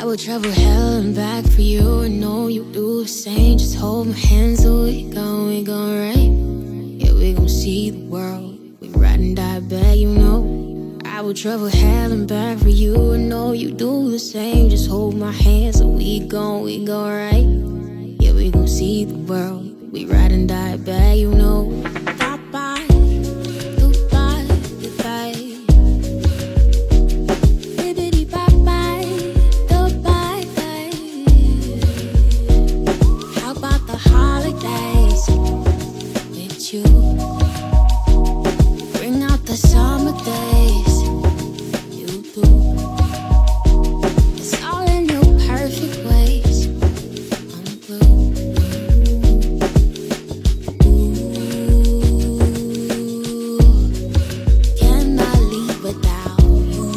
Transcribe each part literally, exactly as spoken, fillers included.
I would travel hell and back for you. I know you do the same. Just hold my hand so we gon' we gon' ride. Yeah, we gon' see the world. We ride and die back, you know. I would travel hell and back for you. I know you do the same. Just hold my hand so we gon' we gon' ride. Yeah, we gon' see the world. We ride and die back, you know. Bye-bye. Bring out the summer days. You do. It's all in your perfect ways. I'm blue. Ooh, cannot leave without you.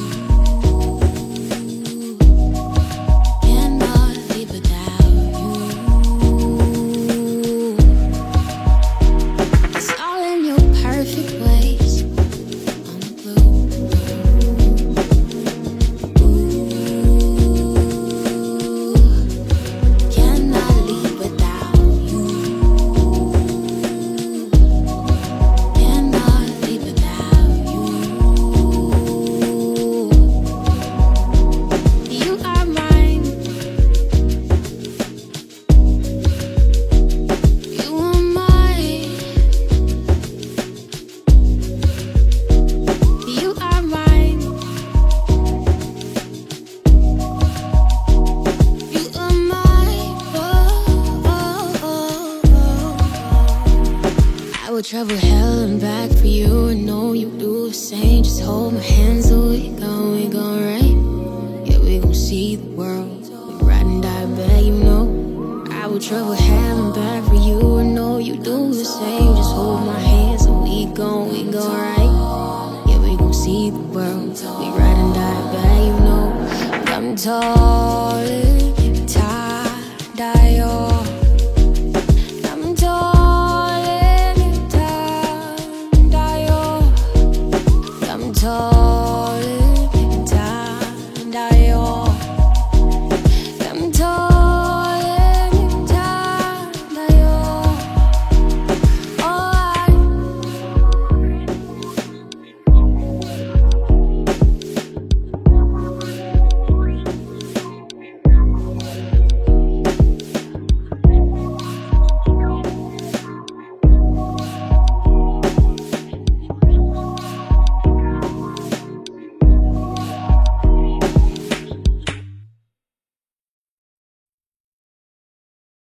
Cannot leave without you. It's all in your perfect ways. I'm blue. Ooh, cannot leave without you. Cannot leave without you. You are mine. You are mine. You are mine. You are mine. Oh, oh, oh, oh. I would travel hell and back for you. I know you do the same. Just hold my hand so we gon' we gon' ride. Yeah, we gon' see the world. We ride and die back, you know. I would travel hell and back for you. I know you do the same. Just hold my hand so we gon' we gon' ride. Yeah, we gon' see the world. We ride and die back, you know. I'm tall.